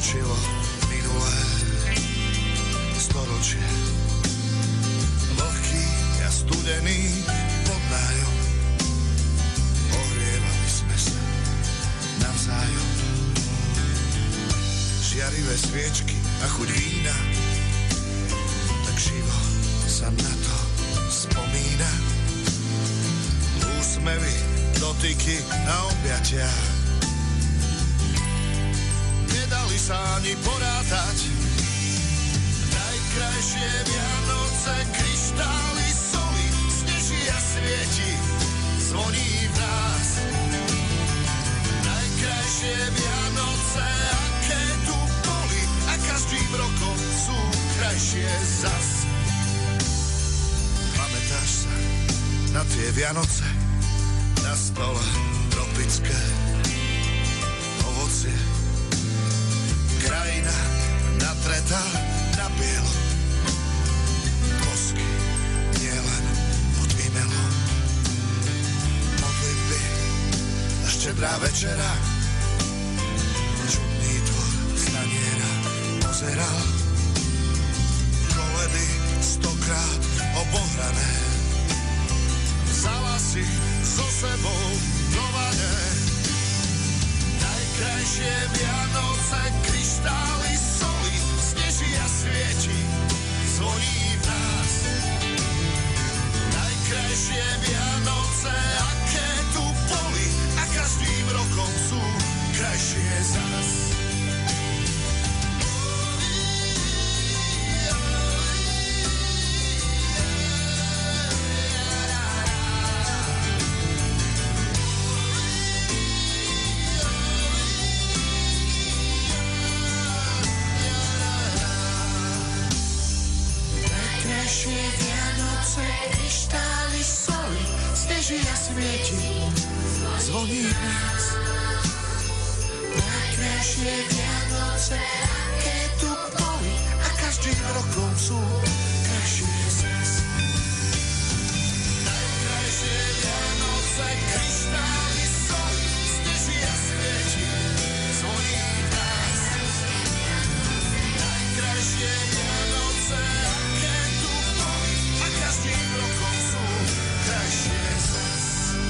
točilo minulé storočie. Vlhký a studený pod nájom, ohrievali sme sa navzájom. Žiarivé sviečky a chuť vína, tak živo sa na to spomína. Úsmevy, dotyky a objatia nedali sa ani porátať. Najkrajšie Vianoce, kryštály soli, sneží a svieti, zvoní v nás. Najkrajšie Vianoce, aké tu boli, a každým rokom sú krajšie zas. Pamätáš sa na tie Vianoce, na stole tropické ovocie, krajina natretá na bielo, bosky nielen pod imelom. Modlitby a štedrá večera, čudný tvor staniera pozeral. Koledy 100-krát obohrané, vzala si so sebou do vane. Najkrajšie Vianoce, kryštály soli, sneží a svieti, zvoní v nás. Najkrajšie Vianoce, aké tu boli, a každým rokom sú krajšie zas. Kryštály soli, sneží a svieti, zvoní v nás. Najkrajšie Vianoce, aké tu boli, a každým rokom sú krajšie zas. Najkrajšie Vianoce, kryštály soli, sneží a svieti, zvoní v nás. Najkrajšie Vianoce, aké tu boli, a každým rokom sú krajšie zas.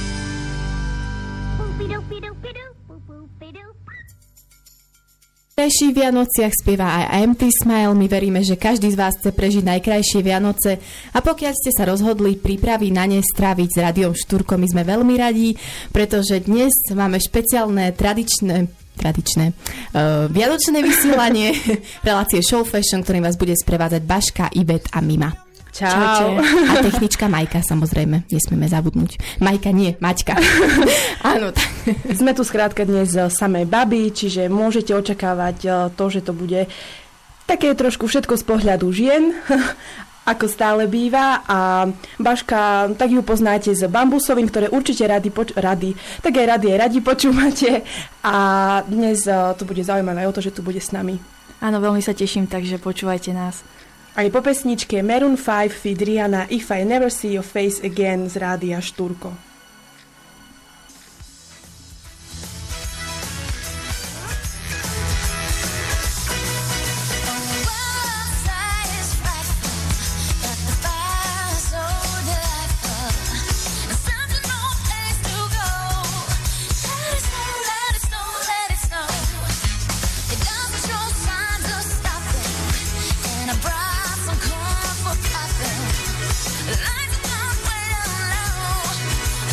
V krajších Vianociach spieva aj Empty Smile. My veríme, že každý z vás chce prežiť najkrajšie Vianoce, a pokiaľ ste sa rozhodli prípravy na ne stráviť s Rádiom Štúrko, my sme veľmi radi, pretože dnes máme špeciálne tradičné vianočné vysielanie relácie Show Fashion, ktorým vás bude sprevádzať Baška, Ivet a Mima. Čau. A technička Majka, samozrejme, nesmieme zabudnúť. Majka nie, Maťka. Áno. Sme tu skrátka dnes samé baby, čiže môžete očakávať to, že to bude také trošku všetko z pohľadu žien, ako stále býva. A Baška, tak ju poznáte s Bambusovým, ktoré určite radi počúvate. A dnes to bude zaujímavé o to, že tu bude s nami. Áno, veľmi sa teším, takže počúvajte nás. Aj po pesničke Maroon 5 feat. Rihanna If I Never See Your Face Again z Rádia Štúrko. Lights up way down low.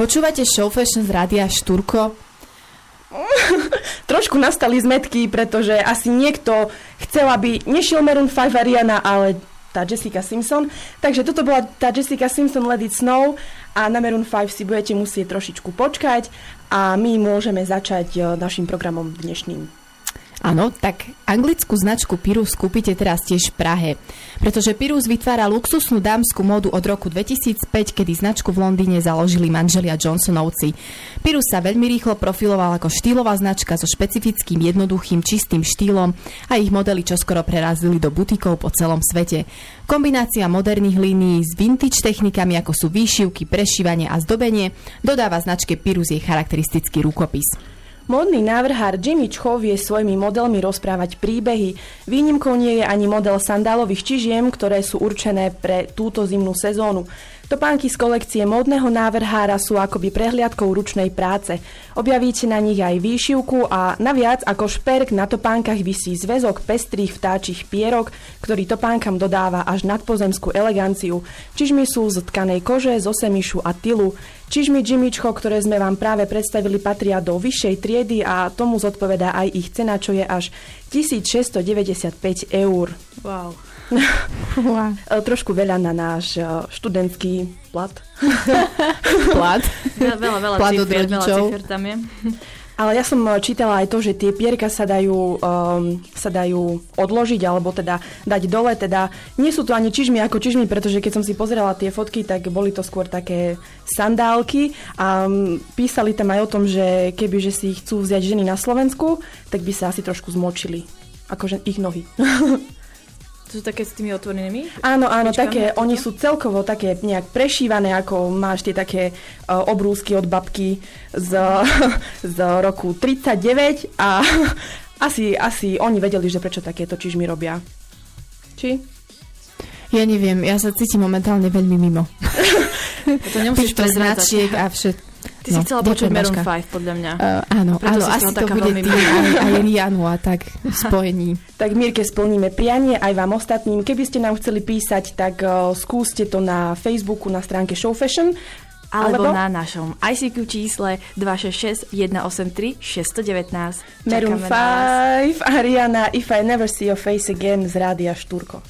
Počúvate Show Fashion z rádia Štúrko? Trošku nastali zmetky, pretože asi niekto chcel, aby nešiel Maroon 5 Ariana, ale tá Jessica Simpson. Takže toto bola tá Jessica Simpson Let It Snow a na Maroon 5 si budete musieť trošičku počkať a my môžeme začať našim programom dnešným. Áno, tak anglickú značku Pirus kúpite teraz tiež v Prahe, pretože Pirus vytvára luxusnú dámsku módu od roku 2005, kedy značku v Londýne založili manželia Johnsonovci. Pirus sa veľmi rýchlo profiloval ako štýlová značka so špecifickým, jednoduchým, čistým štýlom a ich modely čoskoro prerazili do butikov po celom svete. Kombinácia moderných línií s vintage technikami, ako sú výšivky, prešívanie a zdobenie, dodáva značke Pirus jej charakteristický rukopis. Módny návrhár Jimmy Choo vie svojimi modelmi rozprávať príbehy. Výnimkou nie je ani model sandálových čižiem, ktoré sú určené pre túto zimnú sezónu. Topánky z kolekcie módneho návrhára sú akoby prehliadkou ručnej práce. Objavíte na nich aj výšivku a naviac ako šperk na topánkach visí zväzok pestrých vtáčich pierok, ktorý topánkam dodáva až nadpozemskú eleganciu. Čižmy sú z tkanej kože, z osemišu a tylu. Čižmy Jimmy Choo, ktoré sme vám práve predstavili, patria do vyššej triedy a tomu zodpovedá aj ich cena, čo je až 1695 eur. Wow. Wow. Trošku veľa na náš študentský plat. Plat? Veľa Plat od cifier rodičov. tam je. Ale ja som čítala aj to, že tie pierka sa dajú odložiť, alebo teda dať dole, teda nie sú to ani čižmy ako čižmy, pretože keď som si pozerala tie fotky, tak boli to skôr také sandálky a písali tam aj o tom, že kebyže si ich chcú vziať ženy na Slovensku, tak by sa asi trošku zmočili, akože ich nohy. To sú také s tými otvorenými? Áno, Pičkami, také, oni sú celkovo také nejak prešívané, ako máš tie také obrúsky od babky z roku 39 a asi oni vedeli, že prečo takéto čižmy robia. Či? Ja neviem, ja sa cítim momentálne veľmi mimo. To nemusíš Týchto značiek a všetko. Ty si chcela počuť ďakujem, Maroon Baška. 5, podľa mňa. Áno, Preto si asi z toho to taká bude veľmi tým aj Rianu a tak v spojení. Tak Mirke splníme prianie aj vám ostatným. Keby ste nám chceli písať, tak skúste to na Facebooku na stránke Show Fashion. Alebo na našom ICQ čísle 266 183 619. Maroon 5, Ariana, If I Never See Your Face Again z rádia Štúrko.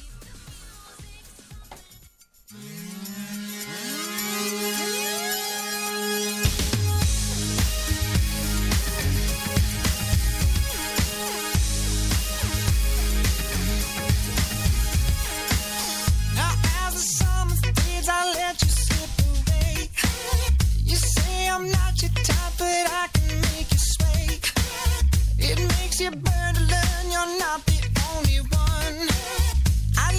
You burn to learn you're not the only one. I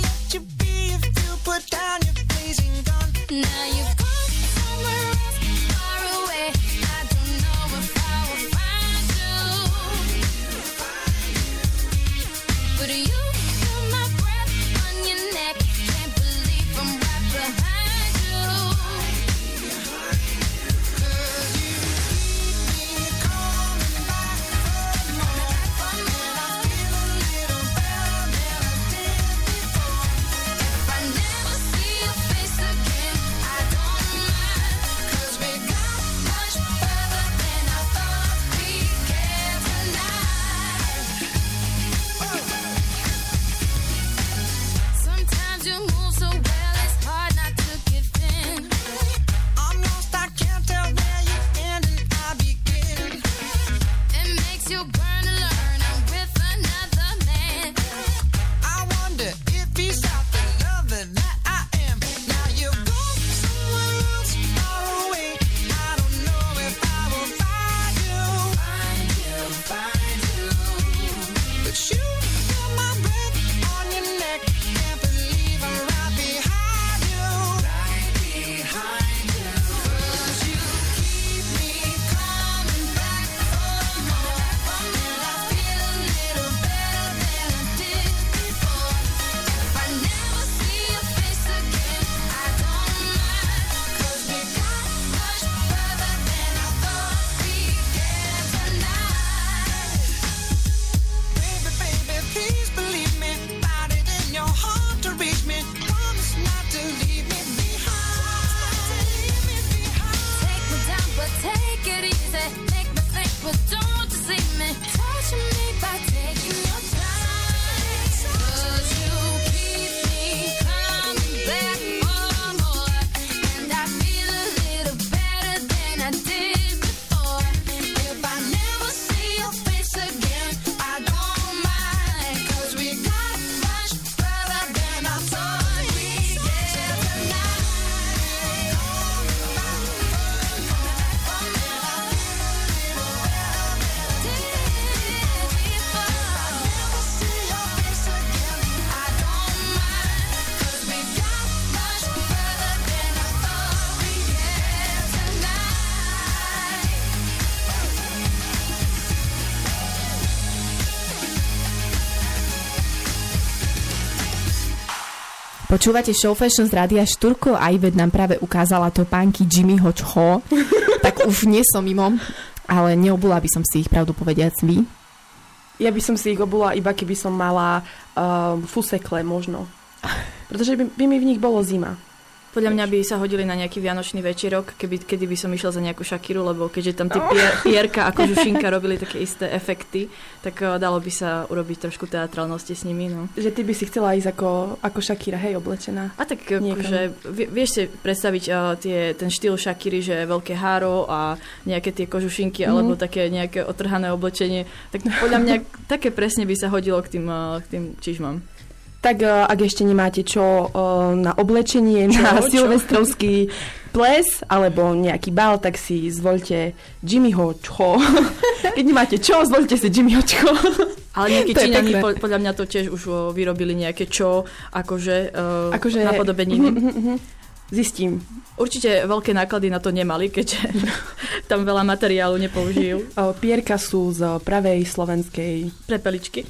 Počúvate Show Fashion z Rádia Štúrko a Ivet nám práve ukázala topánky Jimmyho Cho. Tak už nie som mimo, ale neobula by som si ich, pravdu povediac, vy. Ja by som si ich obula, iba keby som mala fusekle možno. Pretože by mi v nich bolo zima. Podľa mňa by sa hodili na nejaký vianočný večerok, kedy by som išla za nejakú Shakiru, lebo keďže tam tie Pierka a Kožušinka robili také isté efekty, tak dalo by sa urobiť trošku teatrálnosti s nimi. No. Že ty by si chcela ísť ako Shakira, hej, oblečená. A tak akože, vieš si predstaviť ten štýl Shakiry, že veľké háro a nejaké tie kožušinky, alebo také nejaké otrhané oblečenie, tak podľa mňa také presne by sa hodilo k tým čižmám. Tak ak ešte nemáte čo na oblečenie, na silvestrovský ples alebo nejaký bal, tak si zvoľte Jimmyho Cho. Keď nemáte čo, zvoľte si Jimmyho Cho. Ale nejaké Číňani, podľa mňa to tiež už vyrobili nejaké čo, akože napodobeniny. Zistím. Určite veľké náklady na to nemali, keďže tam veľa materiálu nepoužijú. Pierka sú z pravej slovenskej... Prepeličky.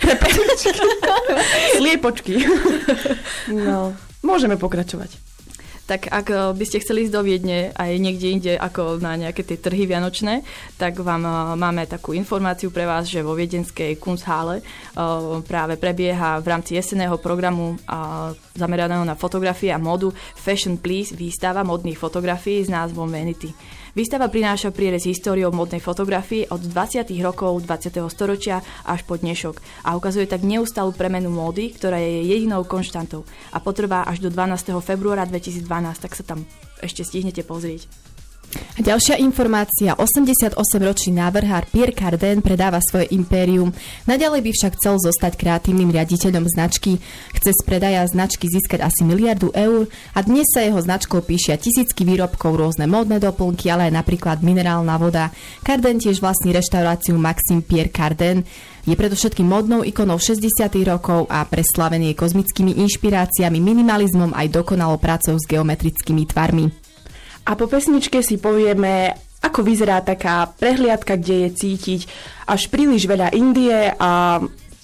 Sliepočky. No, môžeme pokračovať. Tak ak by ste chceli ísť do Viedne aj niekde inde ako na nejaké tie trhy vianočné, tak vám máme takú informáciu pre vás, že vo viedenskej Kunsthalle práve prebieha v rámci jesenného programu zameraného na fotografie a módu Fashion Please výstava modných fotografií s názvom Vanity. Výstava prináša prierez históriou modnej fotografie od 20. rokov 20. storočia až po dnešok a ukazuje tak neustalú premenu módy, ktorá je jedinou konštantou a potrvá až do 12. februára 2012, tak sa tam ešte stihnete pozrieť. A ďalšia informácia, 88-ročný návrhár Pierre Cardin predáva svoje impérium. Naďalej by však chcel zostať kreatívnym riaditeľom značky. Chce z predaja značky získať asi 1 miliardu eur a dnes sa jeho značkou píšia tisícky výrobkov, rôzne módne doplnky, ale aj napríklad minerálna voda. Cardin tiež vlastní reštauráciu Maxime Pierre Cardin. Je predovšetkým módnou ikonou 60. rokov a preslavený je kozmickými inšpiráciami, minimalizmom aj dokonalou prácou s geometrickými tvarmi. A po pesničke si povieme, ako vyzerá taká prehliadka, kde je cítiť až príliš veľa Indie a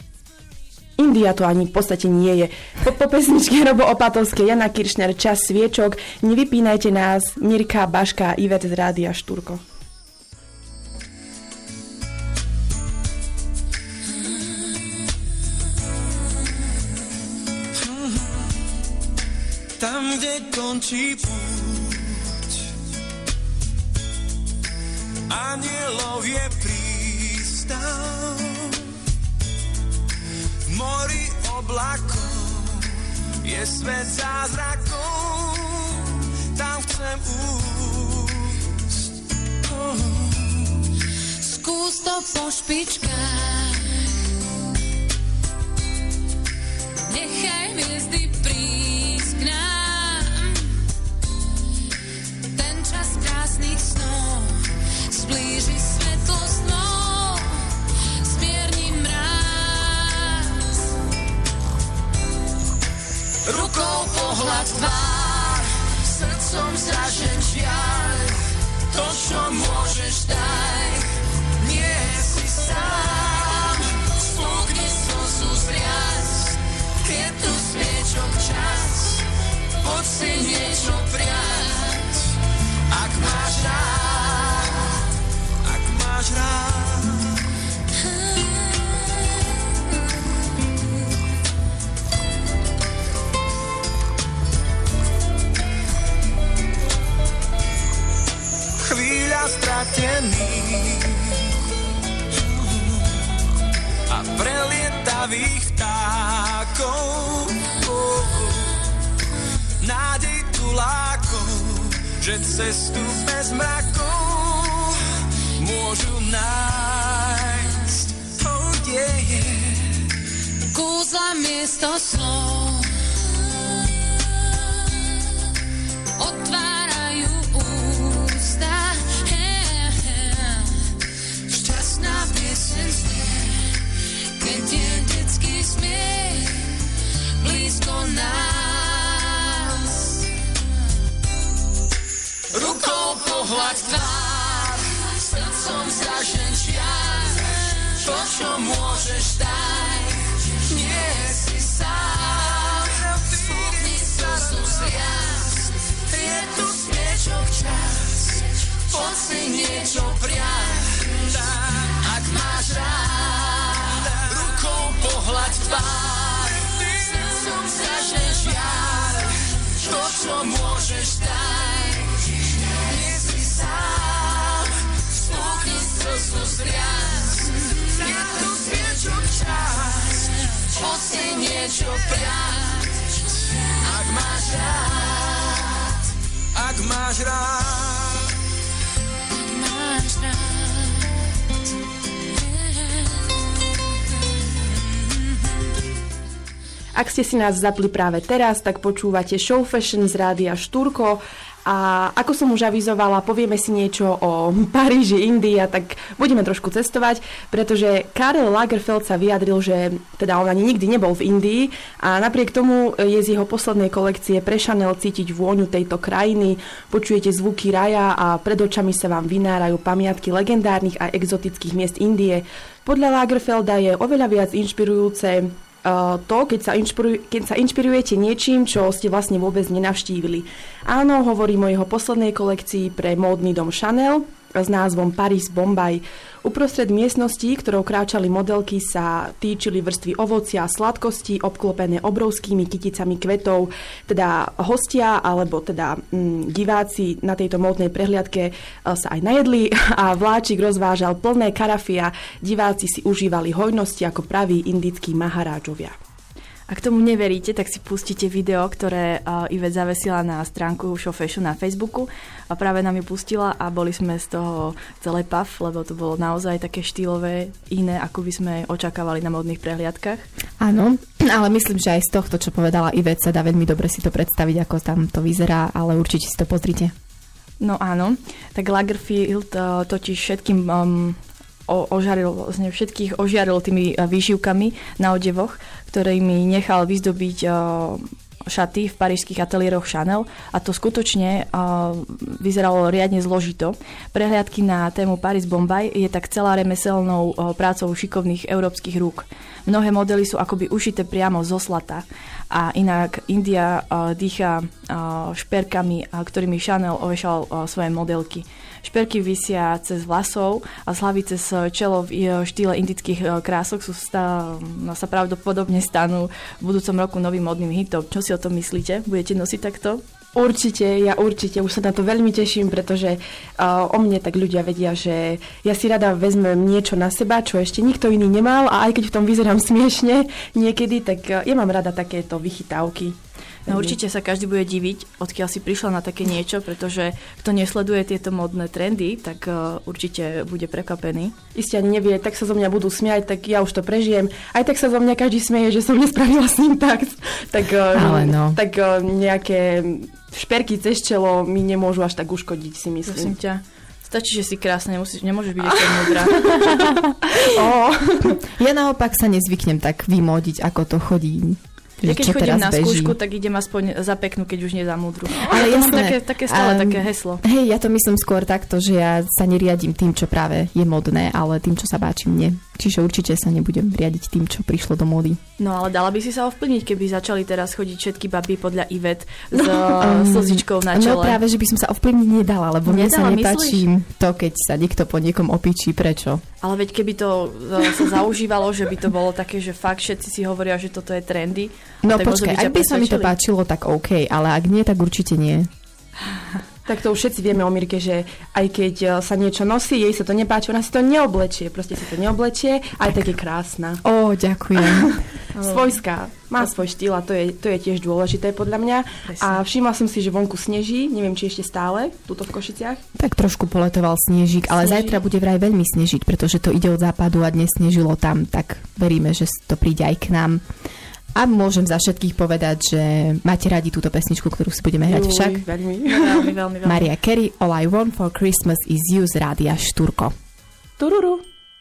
India to ani v podstate nie je. Po pesničke Robo Opatovskej, Jana Kiršner, Čas sviečok. Nevypínajte nás, Mirka, Baška, Ivet z Rádia Štúrko. Tam, kde končí púť, anielov je prístav. V mori oblakov je svet zázrakov. Tam chcem újsť. Skús to po špičkách, nechaj hviezdy prísť k nám. Ten čas krásnych snov zblíži svetlo snov, zmierni mráz. Rukou pohľad tvár, srdcom zražen žiaľ. To, čo môžeš, daj, nie si sám. Spúkni slzu zriaz, je tu sviečok čas, poď si niečo prijať. Ak máš rád, Ak máš rád, chvíľa stratených a prelietavých vtákov, nádej tulákov, že cestu bez mrakov môžu nájsť. Oh yeah. kúzla miesto slov otvárajú ústa. Šťastná pieseň znie, keď je detský smiech blízko nás. Rukou pohľad tvár, srdcom zražen žiaľ. To, čo môžeš, daj, nie si sám. poď si niečo prijať. Ak máš rád, Ak máš rád, máš rád. Ak ste si nás zapli práve teraz, tak počúvate Show Fashion z rádia Štúrko. A ako som už avizovala, povieme si niečo o Paríži, Indii a tak budeme trošku cestovať, pretože Karel Lagerfeld sa vyjadril, že teda on ani nikdy nebol v Indii a napriek tomu je z jeho poslednej kolekcie pre Chanel cítiť vôňu tejto krajiny, počujete zvuky raja a pred očami sa vám vynárajú pamiatky legendárnych a exotických miest Indie. Podľa Lagerfelda je oveľa viac inšpirujúce to, keď sa inšpirujete niečím, čo ste vlastne vôbec nenavštívili. Áno, hovorím o jeho poslednej kolekcii pre módny dom Chanel s názvom Paris Bombay. Uprostred miestnosti, ktorou kráčali modelky, sa týčili vrstvy ovocia a sladkosti, obklopené obrovskými kyticami kvetov. Teda hostia, alebo teda diváci na tejto módnej prehliadke sa aj najedli a vláčik rozvážal plné karafy a diváci si užívali hojnosti ako praví indickí maharádžovia. Ak tomu neveríte, tak si pustíte video, ktoré Ivet zavesila na stránku Show Fashion na Facebooku a práve nám ju pustila a boli sme z toho celé pav, lebo to bolo naozaj také štýlové, iné, ako by sme očakávali na modných prehliadkach. Áno, ale myslím, že aj z tohto, čo povedala Ivet, sa dá veľmi dobre si to predstaviť, ako tam to vyzerá, ale určite si to pozrite. No áno, tak Lagerfeld totiž všetkým všetkých ožiaril tými výšivkami na odevoch, ktorými nechal vyzdobiť šaty v parížských ateliéroch Chanel a to skutočne vyzeralo riadne zložito. Prehliadky na tému Paris Bombay je tak celá remeselnou prácou šikovných európskych rúk. Mnohé modely sú akoby ušité priamo zo slata a inak India dýcha šperkami, ktorými Chanel ovešal svoje modelky. Šperky visia cez vlasov a z hlavy cez čelo v štýle indických krások sa pravdepodobne stanú v budúcom roku novým modným hitom. Čo si o tom myslíte? Budete nosiť takto? Ja určite, už sa na to veľmi teším, pretože o mne tak ľudia vedia, že ja si rada vezmem niečo na seba, čo ešte nikto iný nemal a aj keď v tom vyzerám smiešne niekedy, tak ja mám rada takéto vychytávky. No určite sa každý bude diviť, odkiaľ si prišla na také niečo, pretože kto nesleduje tieto modné trendy, tak určite bude prekvapený. Isté ani nevie, tak sa zo mňa budú smiať, tak ja už to prežijem. Aj tak sa zo mňa každý smeje, že som nespravila syntax. Tak nejaké šperky cez čelo mi nemôžu až tak uškodiť, si myslím. Prosím ťa. Stačí, že si krásna, nemôžeš byť ešte múdra. Ja naopak sa nezvyknem tak vymodiť, ako to chodí. Ja keď chodím na skúšku, tak idem aspoň za peknú, keď už nie za múdru. Ale ja mám také stále také heslo. Hej, ja to myslím skôr takto, že ja sa neriadím tým, čo práve je modné, ale tým, čo sa páči mne. Čiže určite sa nebudem riadiť tým, čo prišlo do módy. No ale dala by si sa ovplyvniť, keby začali teraz chodiť všetky baby podľa Ivet s slzičkou na čele. No práve, že by som sa ovplyvniť nedala, lebo mne sa nepáči to, keď sa niekto po niekom opíči. Prečo? Ale veď keby to sa zaužívalo, že by to bolo také, že fakt všetci si hovoria, že toto je trendy. No počkaj, ak by sa mi to páčilo, tak OK, ale ak nie, tak určite nie. Tak to už všetci vieme o Mirke, že aj keď sa niečo nosí, jej sa to nepáči, ona si to neoblečie. Proste si to neoblečie, aj tak je krásna. Ó, ďakujem. Svojská. Má svoj štýl a to je tiež dôležité podľa mňa. Presne. A všimla som si, že vonku sneží. Neviem, či ešte stále, tuto v Košiciach. Tak trošku poletoval snežík, ale zajtra bude vraj veľmi snežiť, pretože to ide od západu a dnes snežilo tam, tak veríme, že to príde aj k nám. A môžem za všetkých povedať, že máte radi túto pesničku, ktorú si budeme hrať však. Veľmi. Mariah Carey, All I Want for Christmas is You z rádia Štúrko. Tururu.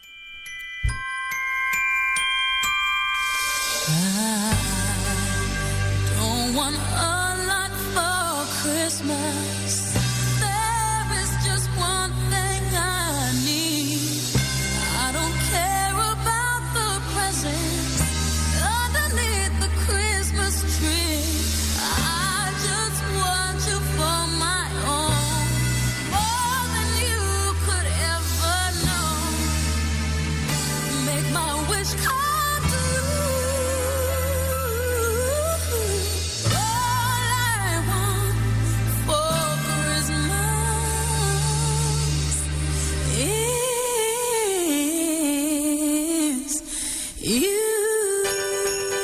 Don't want a lot for Christmas. There is just one thing I need. I don't care about the presents underneath the Christmas tree. I just want you for my own, more than you could ever know. Make my wish come true. You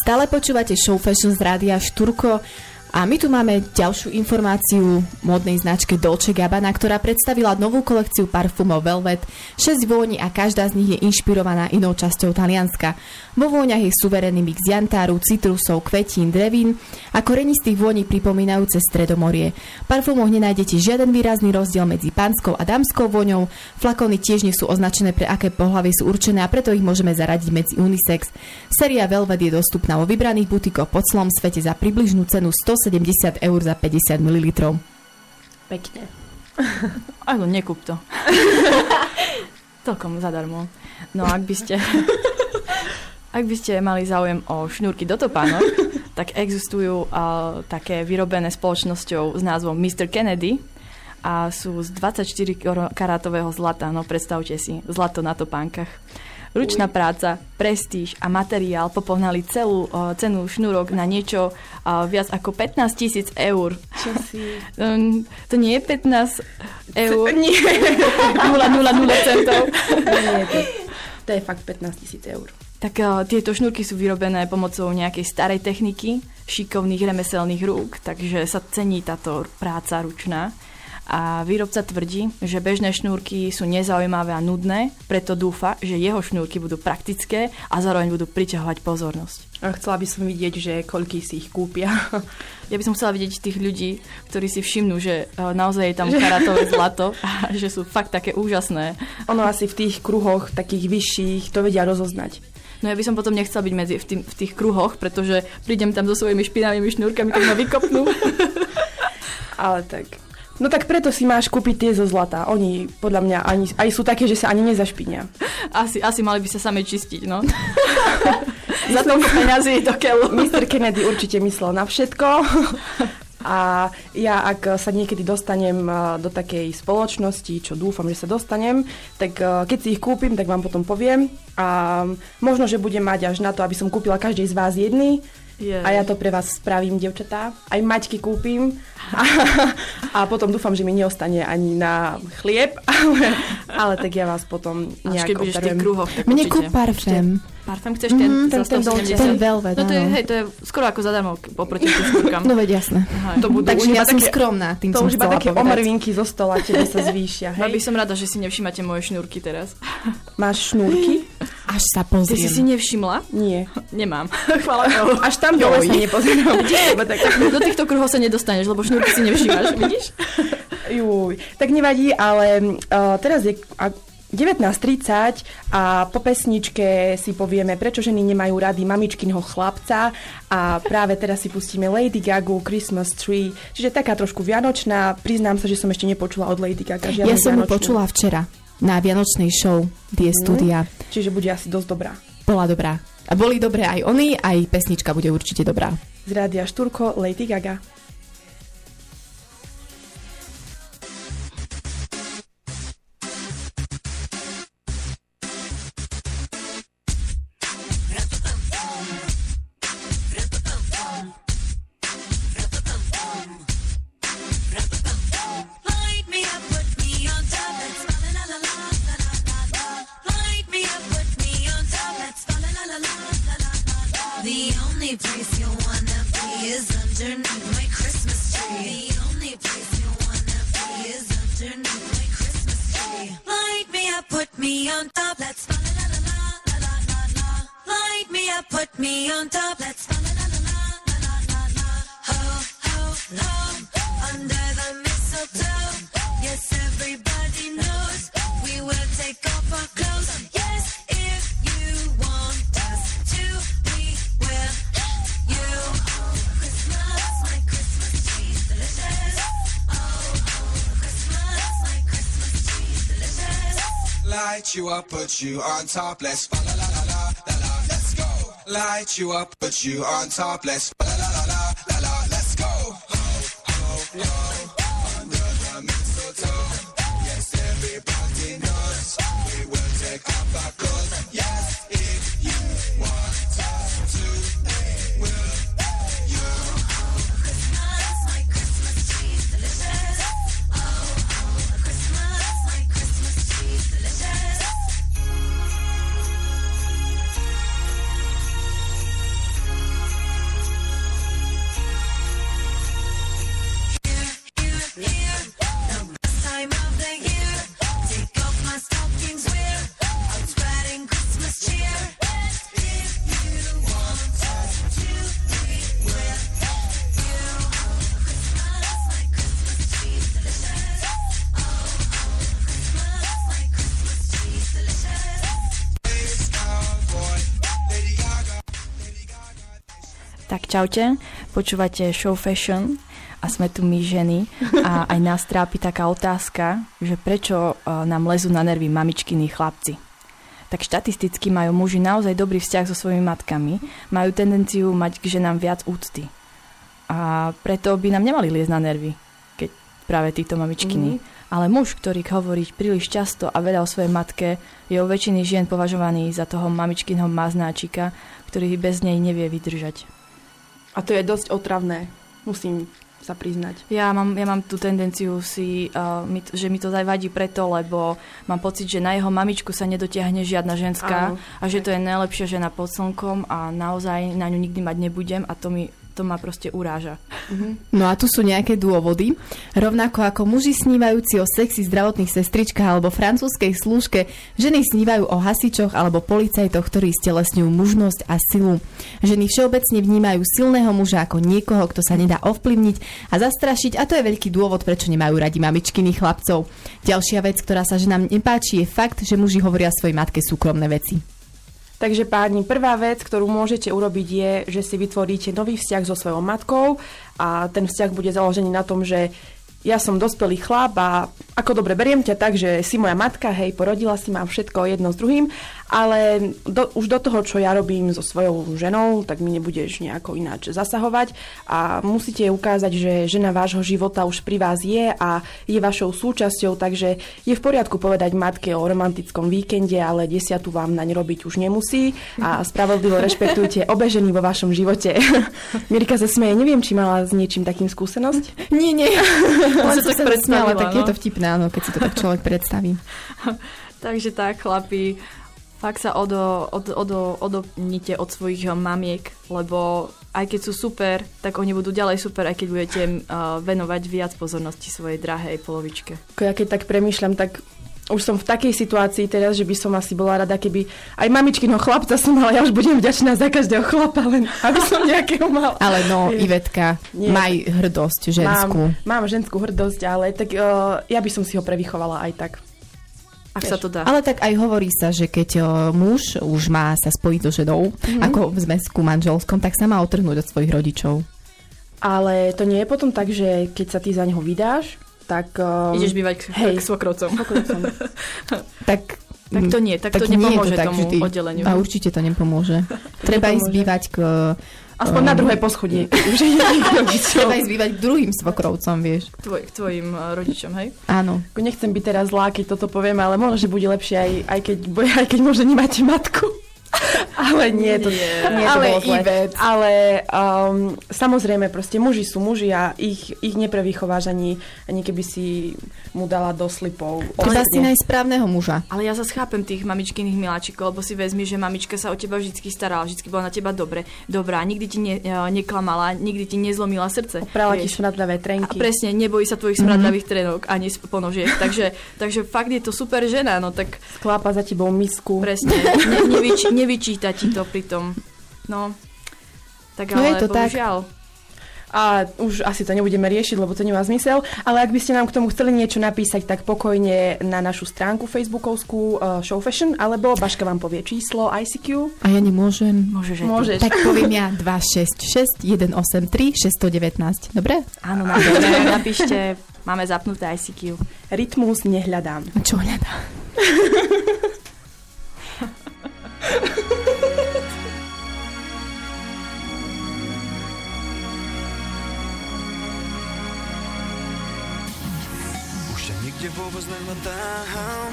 Stále počúvate Show Fashion z rádia Šturko a my tu máme ďalšiu informáciu modnej značke Dolce Gabbana, ktorá predstavila novú kolekciu parfumov Velvet, 6 vôni a každá z nich je inšpirovaná inou časťou Talianska. Vo vôňach je suverénny mix jantáru, citrusov, kvetín, drevín a korenistých vôní pripomínajúce Stredomorie. V parfumoch nenájdete žiaden výrazný rozdiel medzi pánskou a dámskou vôňou, flakóny tiež nie sú označené pre aké pohlavie sú určené a preto ich môžeme zaradiť medzi unisex. Séria Velvet je dostupná vo vybraných butikoch po celom svete za približnú cenu 170 eur za 50 ml. Pekne. Ale nekúp to. Toľkom zadarmo. No ak by ste mali záujem o šnúrky do topánok, tak existujú také vyrobené spoločnosťou s názvom Mr. Kennedy a sú z 24 karátového zlata. No predstavte si, zlato na topánkach. Ručná práca, prestíž a materiál popohnali celú cenu šnúrok na niečo viac ako 15 000 eur. Čo si? To nie je 15 eur. Nie. 0,00 centov. Nie, to je fakt 15 000 eur. Tak tieto šnúrky sú vyrobené pomocou nejakej starej techniky, šikovných remeselných rúk, takže sa cení táto práca ručná. A výrobca tvrdí, že bežné šnúrky sú nezaujímavé a nudné, preto dúfa, že jeho šnúrky budú praktické a zároveň budú priťahovať pozornosť. A chcela by som vidieť, že koľký si ich kúpia. Ja by som chcela vidieť tých ľudí, ktorí si všimnú, že naozaj je tam karatové zlato a že sú fakt také úžasné. Ono asi v tých kruhoch, takých vyšších, to vedia rozoznať. No ja by som potom nechcela byť v tých kruhoch, pretože prídem tam so svojimi špinavými šnúrkami, tak ma vykopnú. Ale tak... No tak preto si máš kúpiť tie zo zlata. Oni podľa mňa aj sú také, že sa ani nezašpinia. Asi mali by sa same čistiť, no. Za toľko peňazí do keľu. Mr. Kennedy určite myslel na všetko. A ja, ak sa niekedy dostanem do takej spoločnosti, čo dúfam, že sa dostanem, tak keď si ich kúpim, tak vám potom poviem. A možno, že budem mať až na to, aby som kúpila každej z vás jedný. A ja to pre vás spravím, dievčatá. Aj Maťky kúpim. A potom dúfam, že mi neostane ani na chlieb. Ale tak ja vás potom nejak keď budeš v tých kruhoch, tak mne určite. kúp parfém. Parfém chceš ten za 170? Ten Velvet, no to je skoro ako zadarmo oproti tým skúrkam. No veď jasné. To budú Takže ja som také, skromná, tým to som už iba chcela také povedať. omrvinky zo stola, tebe sa zvýšia. By Hej? som rada, že si nevšímate moje šnúrky teraz. Máš šnúrky? Až sa Ty si pozriem. nevšimla? Nie. Nemám. Chvála Bohu. Až tam dole sa nepozerám. Do týchto kruhov sa nedostaneš, lebo šnúrky si nevšímaš, vidíš? Juj, tak nevadí, ale teraz je 19:30 a po pesničke si povieme, prečo ženy nemajú rady mamičkinho chlapca a práve teraz si pustíme Lady Gagu Christmas Tree, čiže taká trošku vianočná. Priznám sa, že som ešte nepočula od Lady Gaga žiadnu Ja som ju vianočnú. počula včera na vianočnej show Die Studia. Čiže bude asi dosť dobrá. Bola dobrá. A boli dobré aj oni, aj pesnička bude určite dobrá. Z rádia Šturko, Lady Gaga. Light me up, put me on top, let's fall la la la la la la la. Light me up, put me on top, let's fall la la la la la la la. The only place you wanna be is underneath my Christmas tree. The only place you wanna be is underneath my Christmas tree. Light me up, put me on top, let's fall la la la la la la la. Light me up, put me on top, let's fall la la la la la la la. Ho ho ho, under the mistletoe. Yes, everybody knows we will take off our clothes. Yes, if you want us to, we will. You, Christmas, my Christmas tree's delicious. Oh, Christmas, my Christmas tree's delicious. Light you up, put you on top, let's fa la la la la la la, let's go. Light you up, put you on top, let's fa la la la la la la, let's go. Ho, ho, ho, under the mistletoe. Yes, everybody knows we will take off our clothes. Yes, if you want us to, we will. You, Christmas, my Christmas tree's delicious. Oh, Christmas, my Christmas tree's delicious. Čaute, počúvate Show Fashion a sme tu my ženy a aj nás trápi taká otázka, že prečo nám lezú na nervy mamičkyní chlapci. Tak štatisticky majú muži naozaj dobrý vzťah so svojimi matkami, majú tendenciu mať k ženám viac úcty. A preto by nám nemali liezť na nervy, keď práve títo mamičkyní. Ale muž, ktorý hovorí príliš často a veľa o svojej matke, je u väčšiny žien považovaný za toho mamičkynho maznáčika, ktorý bez nej nevie vydržať. A to je dosť otravné, musím sa priznať. Ja mám tú tendenciu že mi to zavadí preto, lebo mám pocit, že na jeho mamičku sa nedotiahne žiadna ženská. Áno. A že to je najlepšia žena pod slnkom a naozaj na ňu nikdy mať nebudem a to ma proste uráža. No a tu sú nejaké dôvody. Rovnako ako muži snívajúci o sexy zdravotných sestričkách alebo francúzskej slúžke, ženy snívajú o hasičoch alebo policajtoch, ktorí stelesňujú mužnosť a silu. Ženy všeobecne vnímajú silného muža ako niekoho, kto sa nedá ovplyvniť a zastrašiť, a to je veľký dôvod, prečo nemajú radi mamičkyných chlapcov. Ďalšia vec, ktorá sa ženám nepáči, je fakt, že muži hovoria svojej matke súkromné veci. Takže páni, prvá vec, ktorú môžete urobiť je, že si vytvoríte nový vzťah so svojou matkou a ten vzťah bude založený na tom, že ja som dospelý chlap a ako dobre beriem ťa tak, že si moja matka, hej, porodila si, mám všetko jedno s druhým, ale už do toho, čo ja robím so svojou ženou, tak mi nebudeš nejako ináč zasahovať a musíte ukázať, že žena vášho života už pri vás je a je vašou súčasťou, takže je v poriadku povedať matke o romantickom víkende, ale 10 vám naň robiť už nemusí a spravodlivo rešpektujte obe ženy vo vašom živote. Mirka sa smeje, neviem, či mala s niečím takým skúsenosť? Nie. Len sa tak predstavila, tak je to vtipné, áno, keď si to tak človek predstaví. Takže tak, chlapi, fakt sa odopnite od svojich mamiek, lebo aj keď sú super, tak oni budú ďalej super, aj keď budete venovať viac pozornosti svojej drahej polovičke. Ja keď tak premýšľam, tak už som v takej situácii teraz, že by som asi bola rada, keby aj mamičkyno chlapca som mala, ja už budem vďačná za každého chlapa, len aby som nejakého mala. Ale no, Ivetka, maj hrdosť ženskú. Mám ženskú hrdosť, ale tak ja by som si ho prevychovala aj tak. Ak sa to dá. Ale tak aj hovorí sa, že keď muž už má sa spojiť so ženou, ako v zväzku manželskom, tak sa má otrhnúť od svojich rodičov. Ale to nie je potom tak, že keď sa ty za neho vydáš, tak... ideš bývať k svokrovcom. Tak to nie, tak to nepomôže to tak, tomu oddeleniu. A určite to nepomôže. Treba ísť bývať k... Aspoň na druhé poschodie. Treba ísť bývať k druhým svokrovcom, vieš. K tvojim rodičom, hej? Áno. Nechcem byť teraz zlá, keď toto poviem, ale možno, že bude lepšie, aj keď možno nemáte matku. Ale nie, to bolo zle. Ale samozrejme, proste muži sú muži a ich neprevychováš ani keby si mu dala do slipov. Treba si nájsť správneho muža. Ale ja zase chápem tých mamičkyných miláčikov, lebo si vezmi, že mamička sa o teba vždy starala, vždy bola na teba dobrá, nikdy ti neklamala, nikdy ti nezlomila srdce. Oprala ti smradľavé trenky. A presne, nebojí sa tvojich smradľavých trenok ani ponožiek. Takže fakt je to super žena, no tak... Sklápa za tebou misku. Presne, nevyčíta ti to pri tom. No, tak ale je to bohužiaľ. Tak. A už asi to nebudeme riešiť, lebo to nemá zmysel, ale ak by ste nám k tomu chceli niečo napísať, tak pokojne na našu stránku facebookovskú Show Fashion, alebo Baška vám povie číslo ICQ. A ja nemôžem. Môžeš. Tak poviem ja 266 183 619. Dobre? Áno, napíšte, máme zapnuté ICQ. Rytmus nehľadám. A čo hľadám? Nikde vôbec nehľadám.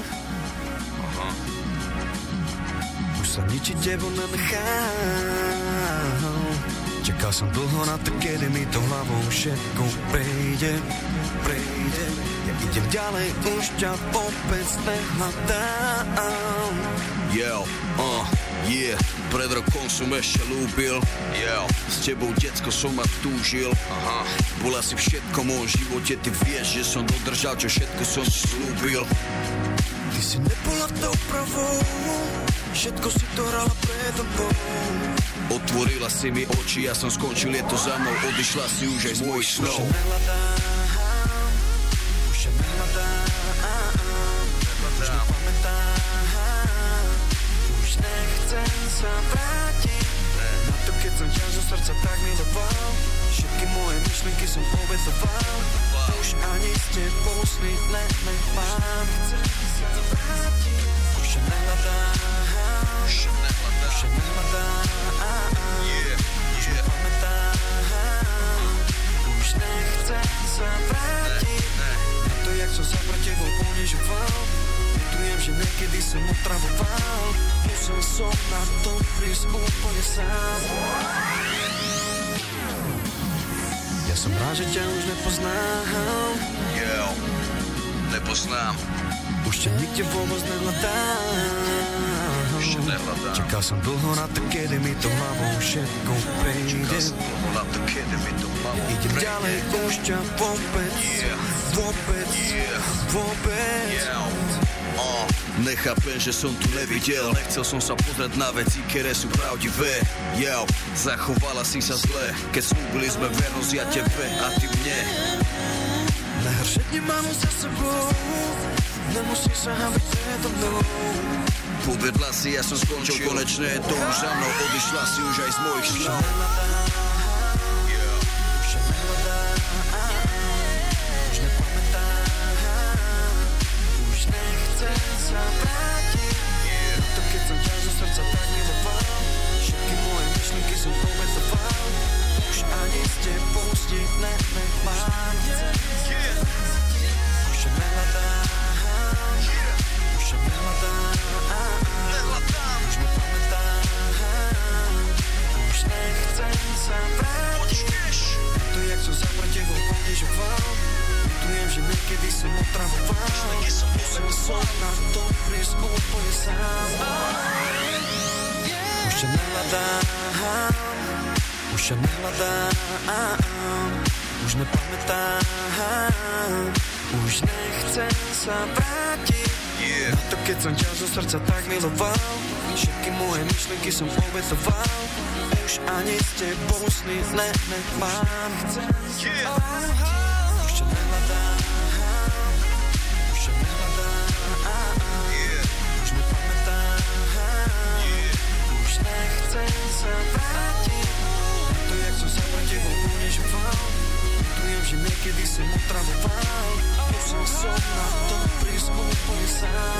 Už sa ničiť tebo nenechám. Čakal som dlho na to, kedy mi to hlavou všetko prejde. Ja idem ďalej, už ťa vôbec nehľadám. Yeah, pred rokom som ešte ľúbil. S tebou, decko, som ma túžil. Bola si všetko v mojom živote, ty vieš, že som dodržal, čo všetko som slúbil. Ty si nebola tou pravou, všetko si to hrala predo mnou. Otvorila si mi oči, ja som skončil, je to za mnou. Odišla si už aj z mojich snov. Už nehľadám, už nepamätám, už nechcem sa vrátiť na to, keď som ťa zo srdca tak miloval. obetoval. Už ani s tebou sny nemám. Už sa nehľadám. Už nepamätám. Už nechcem sa vrátiť na to, jak som sa pre tebou ponižoval. Ľutujem, že niekedy som otravoval. Musel som na to prísť úplne sám. Ja som rád, že ťa už nepoznám. Nepoznám. Už ťa nikde vôbec nehľadám. Čakal som dlho na to, kedy mi to hlavou všetko prejde. Idem ďalej, už ťa vôbec. Nechápem, že som tu nevidel. Nechcel som sa pozrieť na veci, ktoré sú pravdivé. Zachovala si sa zle, keď slúbili sme vernosť ja tebe a ty mne. Najhoršie dni mám za sebou. Nemusíš sa hábiť predo mnou. Povedla si, ja som skončil, konečne je to už za mnou. Odišla si už aj z mojich snov. Už nepamätám. Už nechcem sa vrátiť na to, keď som ťa zo srdca tak miloval. Všetky moje myšlienky som obetoval. Už ani s tebou stík nemám. Už sa nehľadám. Že niekedy som otravoval. Musel som na to prísť úplne sám. Už ťa nehľadám. Už ťa nehľadám. Už nepamätám. Už nechcem sa vrátiť na to, keď som ťa zo srdca tak miloval. Všetky moje myšlienky som obetoval. Už ani s tebou sny nemám. Niekedy som otravoval. Musel som na to prísť úplne sám.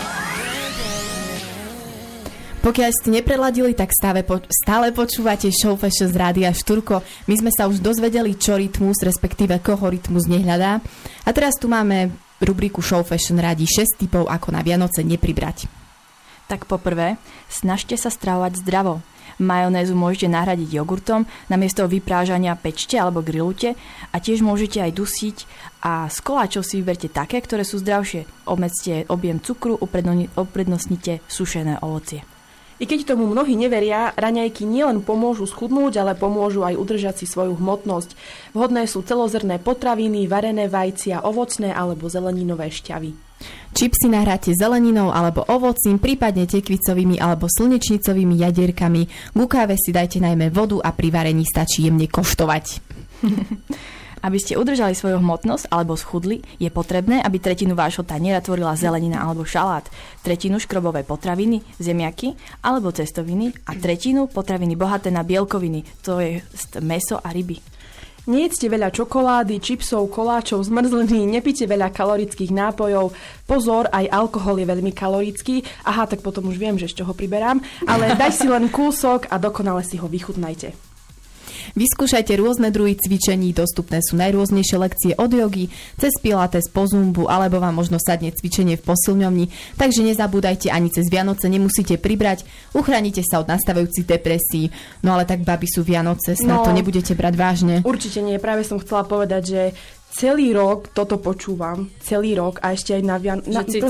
Pokiaľ ste nepreladili, tak stále počúvate Show Fashion z Rádia Štúrko. My sme sa už dozvedeli, čo rytmus, respektíve koho rytmus nehľadá. A teraz tu máme rubriku Show Fashion radí 6 tipov, ako na Vianoce nepribrať. Tak poprvé, snažte sa stravovať zdravo. Majonézu môžete nahradiť jogurtom, namiesto vyprážania pečte alebo grillujte a tiež môžete aj dusiť a z koláčov si vyberte také, ktoré sú zdravšie. Obmedzte objem cukru, uprednostnite sušené ovocie. I keď tomu mnohí neveria, raňajky nielen pomôžu schudnúť, ale pomôžu aj udržať si svoju hmotnosť. Vhodné sú celozrnné potraviny, varené vajcia, ovocné alebo zeleninové šťavy. Čipsy nahráte zeleninou alebo ovocím, prípadne tekvicovými alebo slnečnicovými jadierkami. Ku káve si dajte najmä vodu a pri varení stačí jemne koštovať. Aby ste udržali svoju hmotnosť alebo schudli, je potrebné, aby tretinu vášho taniera tvorila zelenina alebo šalát, tretinu škrobové potraviny, zemiaky alebo cestoviny a tretinu potraviny bohaté na bielkoviny, to je mäso a ryby. Nejedzte veľa čokolády, čipsov, koláčov, zmrzliny, nepite veľa kalorických nápojov. Pozor, aj alkohol je veľmi kalorický. Aha, tak potom už viem, že z čoho priberám. Ale daj si len kúsok a dokonale si ho vychutnajte. Vyskúšajte rôzne druhy cvičení, dostupné sú najrôznejšie lekcie od jogy, cez pilates po zumbu, alebo vám možno sadne cvičenie v posilňovni, takže nezabúdajte, ani cez Vianoce nemusíte pribrať, uchránite sa od nastávajúcich depresí. No ale tak babi sú Vianoce, snad to nebudete brať vážne. Určite nie, práve som chcela povedať, že celý rok toto počúvam, celý rok a ešte aj na Vianoce.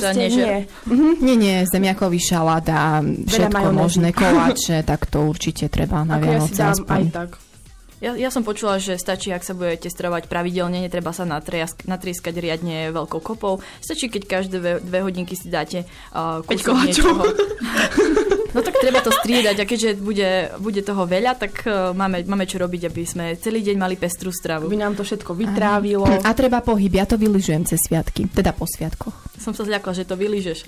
Nie, zemiakový šalát a všetko možné, koláče, tak to určite treba na Vianoce aspoň. Aj tak. Ja som počula, že stačí, ak sa budete stravovať pravidelne, netreba sa natrieskať riadne veľkou kopou. Stačí, keď každé 2 hodinky si dáte kúsok niečoho. No tak treba to striedať a keďže bude toho veľa, tak máme čo robiť, aby sme celý deň mali pestrú stravu. Aby nám to všetko vytrávilo. A treba pohyb, ja to vylyžujem cez sviatky, teda po sviatkoch. Som sa zľakla, že to vylyžeš.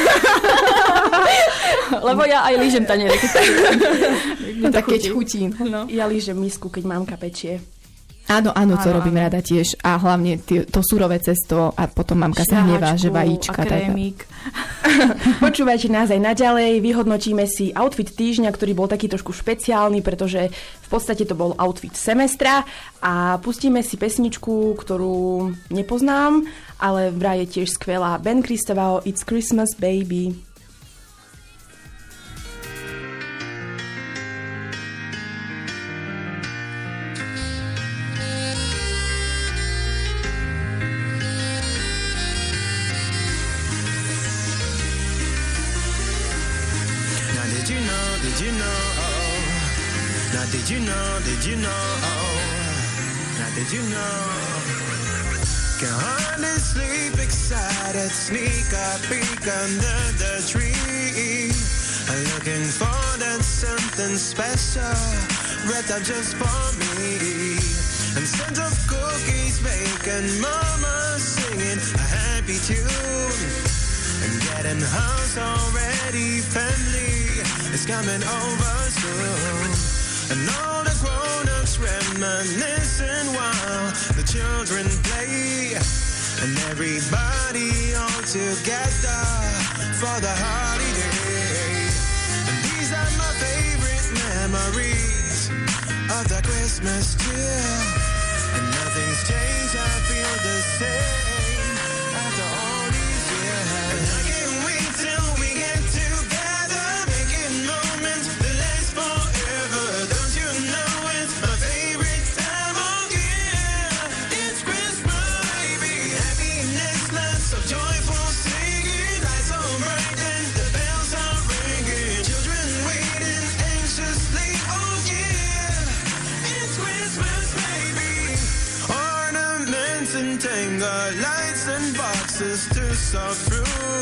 Lebo ja aj lížem taniere. No tak keď chutí. No. Ja lížem misku, keď mamka pečie. Áno, to robím rada tiež. A hlavne to surové cesto a potom mamka sa hnevá, že vajíčka. A krémik. Počúvajte nás aj naďalej, vyhodnotíme si outfit týždňa, ktorý bol taký trošku špeciálny, pretože v podstate to bol outfit semestra a pustíme si pesničku, ktorú nepoznám, ale vraj je tiež skvelá. Ben Cristobal, It's Christmas, Baby. Did you know? Can hardly sleep, excited, sneak a peek under the tree. Looking for that something special, wrapped up just for me. And scent of cookies, bacon, mama singing a happy tune. And getting house already, family is coming over soon. And all the grown-ups reminiscing while the children play. And everybody all together for the holiday. And these are my favorite memories of the Christmas cheer. And nothing's changed, I feel the same after all these years. And I can't wait till we get together, making moments that last forever. Don't you know it's my favorite time of year? It's Christmas, baby. Happiness, lots of joyful singing. Lights so bright and the bells are ringing. Children waiting anxiously, oh yeah. It's Christmas, baby. Ornaments and tangled lights and boxes to sort through.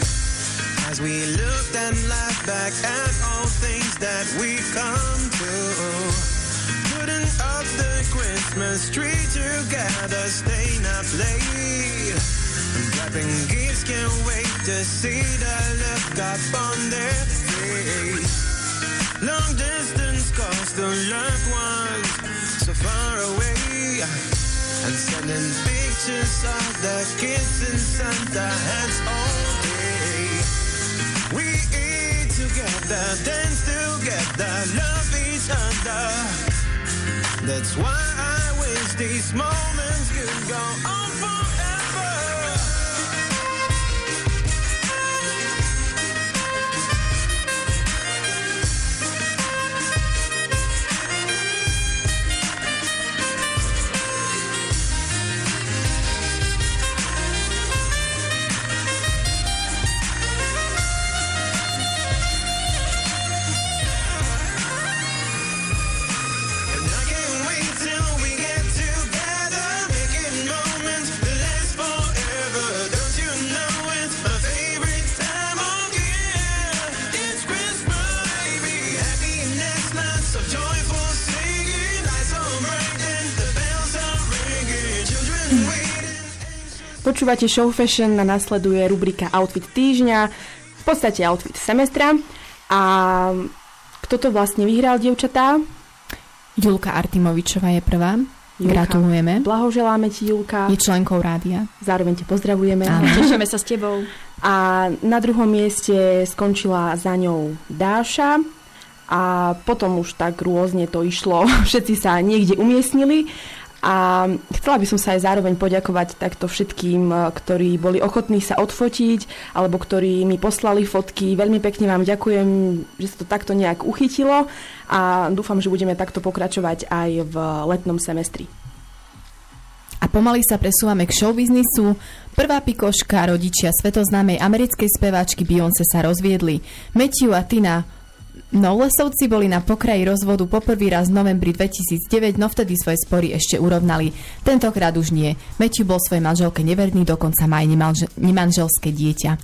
As we looked and laughed back at all things that we come to. Putting up the Christmas tree together, staying up late. And wrapping gifts, can't wait to see the look up on their face. Long distance calls to loved ones so far away. And sending pictures of the kids in Santa hats all day. We eat together, dance together, love each other. That's why I wish these moments could go on forever. Počúvate Show Fashion a nasleduje rubrika Outfit týždňa, v podstate outfit semestra. A kto to vlastne vyhral, dievčatá? Julka Artimovičová je prvá. Julka, gratulujeme. Blahoželáme ti, Julka. Je členkou rádia. Zároveň te pozdravujeme. Tešíme sa s tebou. A na druhom mieste skončila za ňou Dáša. A potom už tak rôzne to išlo. Všetci sa niekde umiestnili. A chcela by som sa aj zároveň poďakovať takto všetkým, ktorí boli ochotní sa odfotiť, alebo ktorí mi poslali fotky. Veľmi pekne vám ďakujem, že sa to takto nejak uchytilo a dúfam, že budeme takto pokračovať aj v letnom semestri. A pomaly sa presúvame k showbiznisu. Prvá pikoška, rodičia svetoznámej americkej speváčky Beyoncé sa rozviedli. Matthew a Tina Knowlesovci boli na pokraji rozvodu poprvý raz v novembri 2009, no vtedy svoje spory ešte urovnali. Tentokrát už nie. Matthew bol svojej manželke neverný, dokonca má aj nemanželské dieťa.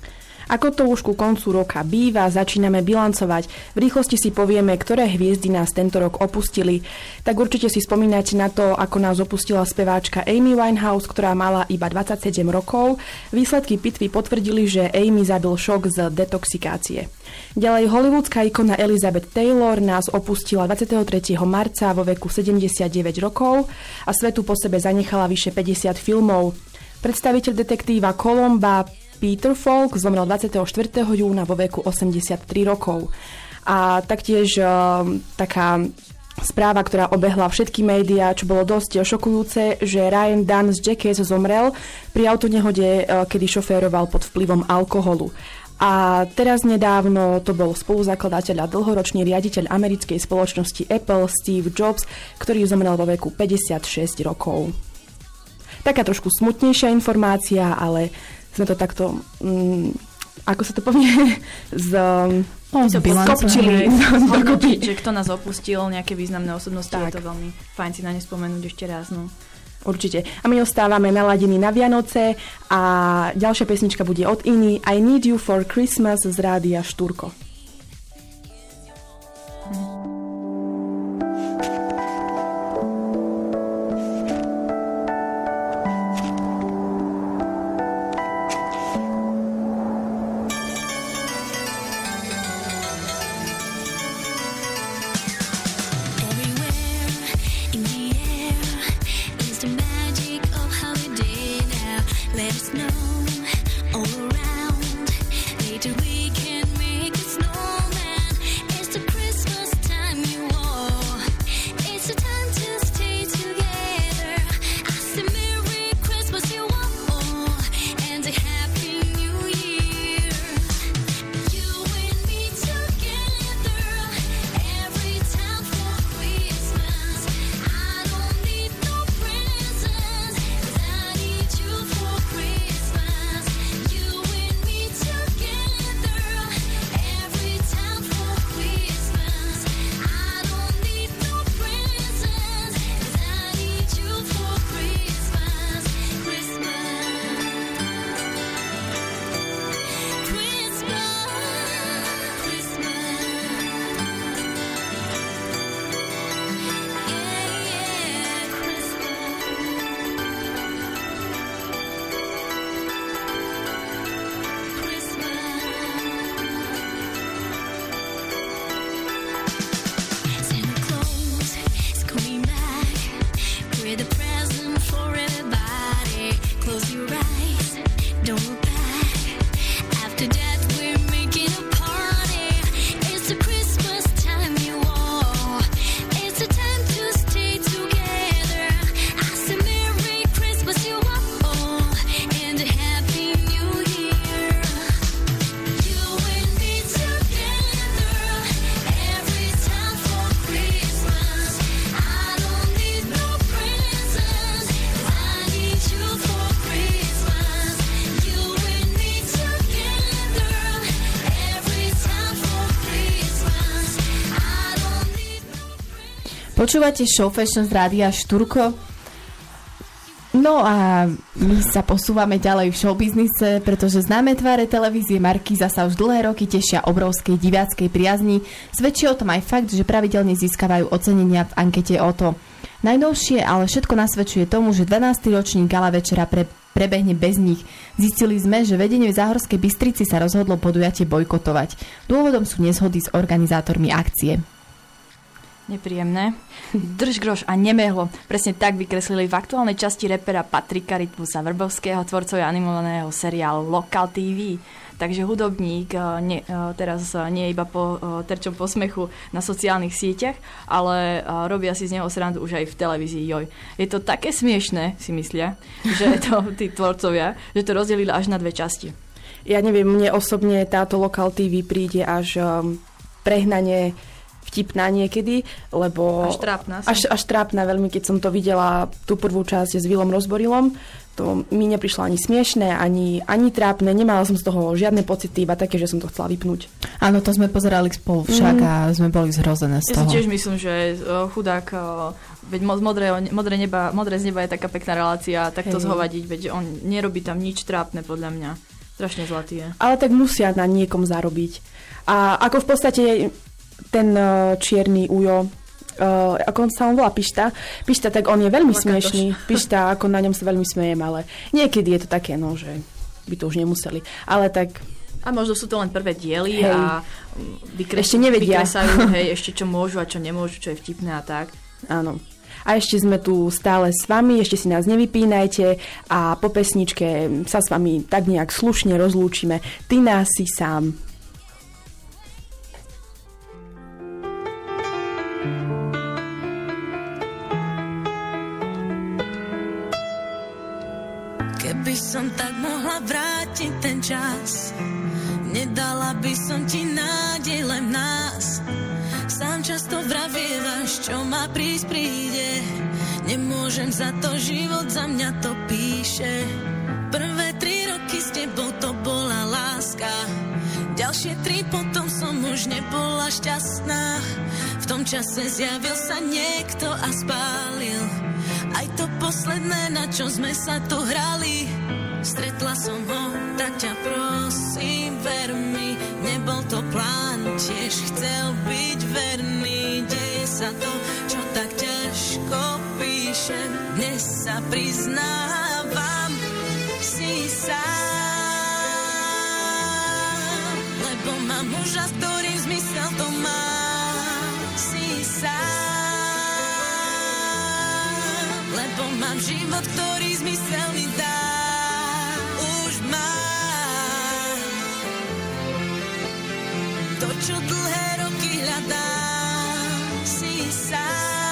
Ako to už ku koncu roka býva, začíname bilancovať. V rýchlosti si povieme, ktoré hviezdy nás tento rok opustili. Tak určite si spomínate na to, ako nás opustila speváčka Amy Winehouse, ktorá mala iba 27 rokov. Výsledky pitvy potvrdili, že Amy zabil šok z detoxikácie. Ďalej hollywoodská ikona Elizabeth Taylor nás opustila 23. marca vo veku 79 rokov a svetu po sebe zanechala vyše 50 filmov. Predstaviteľ detektíva Columba Peter Falk zomrel 24. júna vo veku 83 rokov. A taktiež taká správa, ktorá obehla všetky médiá, čo bolo dosť šokujúce, že Ryan Dunn z Jackass zomrel pri autonehode, kedy šoféroval pod vplyvom alkoholu. A teraz nedávno to bol spoluzakladateľ a dlhoročný riaditeľ americkej spoločnosti Apple Steve Jobs, ktorý zomrel vo veku 56 rokov. Taká trošku smutnejšia informácia, ale sme to takto, ako sa to povie, skopčili. Že kto nás opustil, nejaké významné osobnosti, tak. Je to veľmi fajn si na ne spomenúť ešte raz. No. Určite. A my ostávame naladení na Vianoce a ďalšia pesnička bude od Iny I Need You for Christmas z rádia Štúrko. Počúvate Show Fashion z rádia Štúrko. No a my sa posúvame ďalej v showbiznise, pretože známe tváre televízie Markíza sa už dlhé roky tešia obrovskej diváckej priazni. Svedčí o tom aj fakt, že pravidelne získavajú ocenenia v ankete OTO. Najnovšie, ale všetko nasvedčuje tomu, že 12. ročník gala večera prebehne bez nich. Zistili sme, že vedenie v Záhorskej Bystrici sa rozhodlo podujatie bojkotovať. Dôvodom sú nezhody s organizátormi akcie. Nepríjemné. Drž groš a nemehlo. Presne tak vykreslili v aktuálnej časti repera Patrika Rytmusa Vrbovského, tvorcovi animovaného seriálu Lokal TV. Takže hudobník teraz nie je iba po terčom posmechu na sociálnych sieťach, ale robia si z neho srandu už aj v televízii Joj. Je to také smiešné, si myslia, že to tí tvorcovia, že to rozdelili až na dve časti. Ja neviem, mne osobne táto Lokal TV príde až prehnane vtipná niekedy, lebo až trápna veľmi, keď som to videla tú prvú časť s Willom Rozborilom. To mi neprišlo ani smiešné, ani trápne, nemala som z toho žiadne pocity, iba také, že som to chcela vypnúť. Áno, to sme pozerali spolu však a sme boli zhrozené z toho. Ja si tiež myslím, že chudák, veď modré z neba je taká pekná relácia, tak to zhovadiť, veď on nerobí tam nič trápne podľa mňa. Strašne zlatý je. Ale tak musia na niekom zarobiť. A ako v podstate ten čierny ujo, ako on sa volá Pišta, tak on je veľmi smiešný. Pišta, ako na ňom sa veľmi smejem, ale niekedy je to také, no, že by to už nemuseli. Ale tak... A možno sú to len prvé diely a ešte nevedia. Vykresajú, ešte čo môžu a čo nemôžu, čo je vtipné a tak. Áno. A ešte sme tu stále s vami, ešte si nás nevypínajte a po pesničke sa s vami tak nejak slušne rozlúčime. Ty nás si sám. Keby som tak mohla vrátiť ten čas, nedala by som ti nádej len v nás. Sám často vravievaš, čo má prísť príde. Nemôžem za to, život za mňa to píše. Prvé 3 roky s tebou to bola láska, ďalšie 3 potom som už nebola šťastná. V tom čase zjavil sa niekto a spálil aj to posledné, na čo sme sa tu hrali. Stretla som ho, tak ťa prosím, ver mi, nebol to plán, tiež chcel byť verný. Deje sa to, čo tak ťažko píšem, dnes sa priznávam, si sám. Lebo mám muža, s ktorým zmysel to má, si sám. Lebo mám život, ktorý zmysel mi dá. To, čo dlhé roky hľadám, si sám.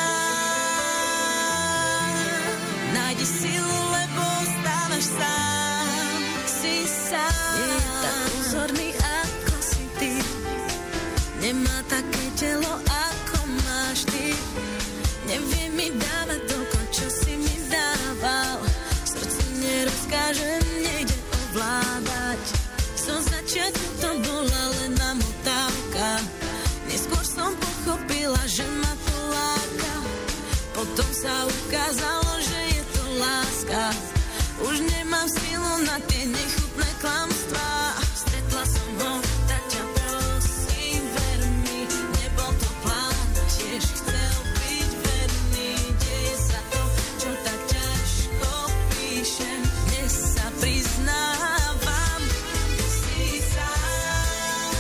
Nájdi silu, lebo stávaš sám, si sám. Nie je tak pozorný, ako si ty, nemá také telo, ako máš ty. Nevie mi dávať toľko, čo si mi dával, srdcu nerozkážem, nejde ovládať. Zo začiatku to bola len namotávka, neskôr som pochopila, že ma to láka. Potom sa ukázalo, že je to láska. Už nemám silu na tie nechutné klamstvá. Stretla som ho, tak ťa prosím, ver mi, nebol to plán, tiež chcel byť verný. Deje sa to, čo tak ťažko píšem, dnes sa priznávam, si sám.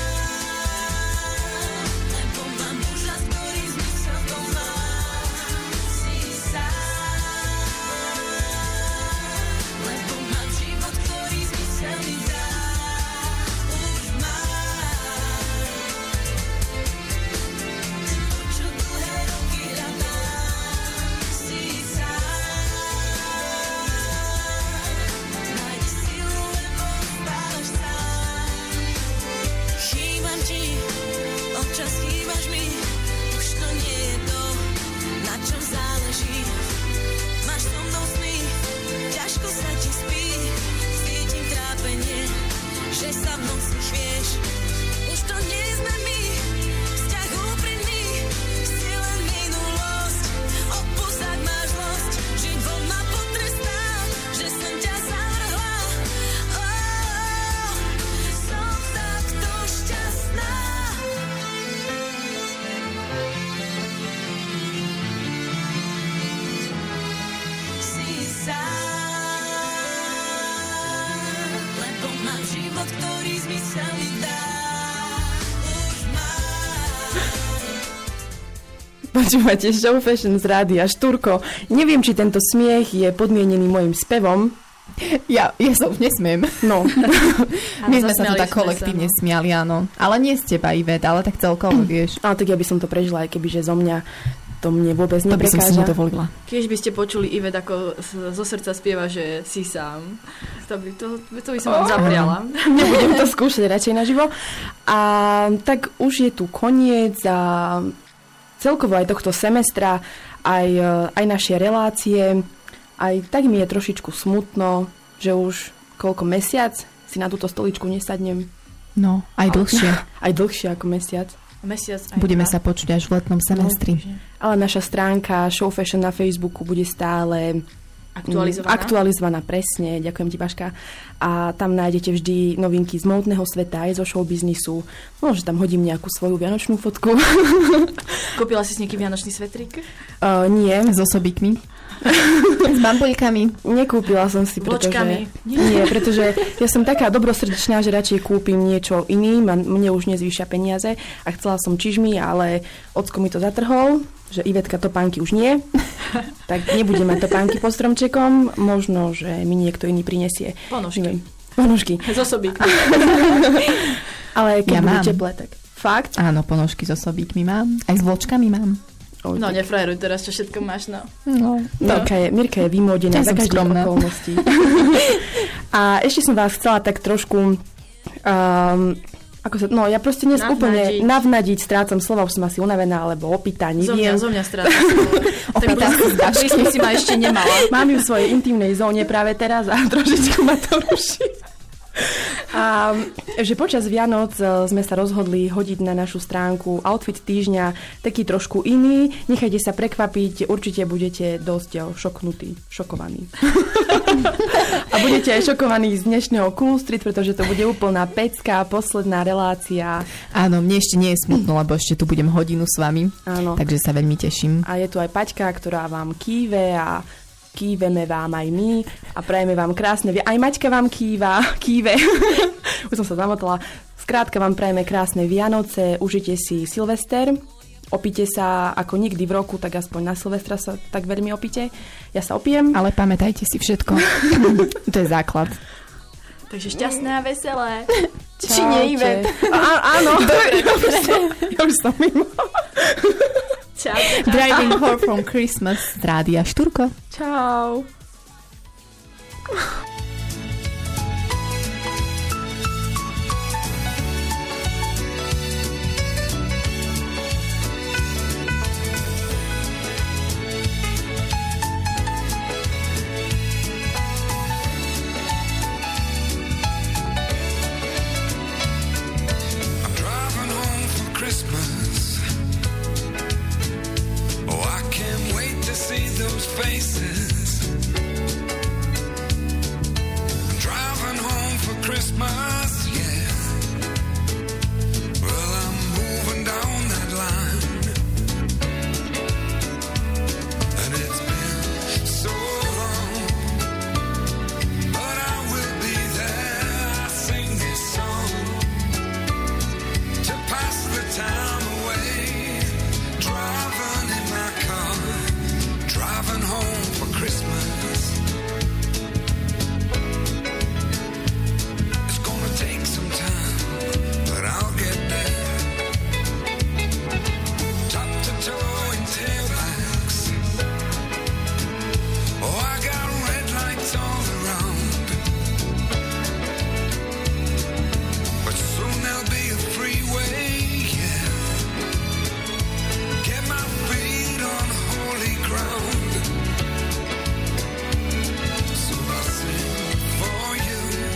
Lebo mám muža, s ktorým zmysel to má, si sám. Lebo mám život, ktorý zmysel mi dá, už mám. To, čo dlhé roky hľadám, si sám. Nájdi silu, lebo spávaš sám. Chýbam ti, občas chýbaš mi, už to nie je to, na čom záleží. Máš so mnou sny, ťažko sa ti spí, cítim trápenie, že sa v noci chvieš. Už to nie sme my, vzťah úprimný, si len minulosť. Odpusť, ak máš zlosť, život ma potrestal, že som ťa zavrhla. Som takto šťastná. Si sám, lebo mám život, ktorý zmysel mi dá. Už mám. Počúvate Show Fashion z rádia Štúrko. Neviem, či tento smiech je podmienený mojim spevom. Ja sa už nesmiem. No, My sme sa tu zasmiali tak sme kolektívne sa, no. smiali, áno. Ale nie z teba, Ivet, ale tak celkovo, vieš. ale tak ja by som to prežila, aj keby, že zo mňa to mne vôbec To by som si neprekáža. nedovolila. Keď by ste počuli Ivet, ako zo srdca spieva, že si sám, to by som vám zapriala. Nebudem to skúšať radšej naživo. A tak už je tu koniec a celkovo aj tohto semestra, aj naše relácie. Aj tak mi je trošičku smutno, že už koľko mesiac si na túto stoličku nesadnem. No, aj dlhšie. Aj dlhšie ako mesiac. Mesiac aj Budeme dva. sa počuť až v letnom semestri. Ale naša stránka Show Fashion na Facebooku bude stále Aktualizovaná, presne, ďakujem ti, Baška. A tam nájdete vždy novinky z módneho sveta, aj zo showbiznisu. Možno tam hodím nejakú svoju vianočnú fotku. Kúpila si s niekým vianočný svetrík? Nie. S osobíkmi? S bambuľkami? Nekúpila som si, pretože... Nie, pretože ja som taká dobrosrdečná, že radšej kúpim niečo iný, mne už nezvýšia peniaze a chcela som čižmy, ale ocko mi to zatrhol, že Ivetka topánky už nie, tak nebudem mať topánky pod stromčekom, možno, že mi niekto iný prinesie. Ponožky. Z osobíkmi. Ale keď bude teple, tak fakt? Áno, ponožky s osobíkmi mám, aj s vločkami mám. No, nefrajeruj teraz, čo všetko máš, no. Mirka je vymódená za každých okolností. A ešte som vás chcela tak trošku... ja proste dnes úplne navnadiť, strácam slova, už som asi unavená, alebo opýta, neviem. Zo mňa strácam slova. Opýta si ma ešte nemala. Mám ju v svojej intimnej zóne práve teraz a trošičku ma to ruší. A že počas Vianoc sme sa rozhodli hodiť na našu stránku outfit týždňa taký trošku iný. Nechajte sa prekvapiť, určite budete dosť šokovaní. A budete aj šokovaní z dnešného Cool Street, pretože to bude úplná pecka, posledná relácia. Áno, mne ešte nie je smutno, lebo ešte tu budem hodinu s vami. Áno. Takže sa veľmi teším. A je tu aj Paťka, ktorá vám kýve a kýveme vám aj my a prajeme vám krásne... Aj Maťka vám kýve. Už som sa zamotala. Skrátka vám prajeme krásne Vianoce, užite si Silvester, opite sa ako nikdy v roku, tak aspoň na Silvestra sa tak veľmi opite. Ja sa opijem. Ale pamätajte si všetko. To je základ. Takže šťastné a veselé. Či nie, Ivet? Áno. Ja už som mimo. Čau. Driving Home from Christmas z Rádia Štúrko. Čau.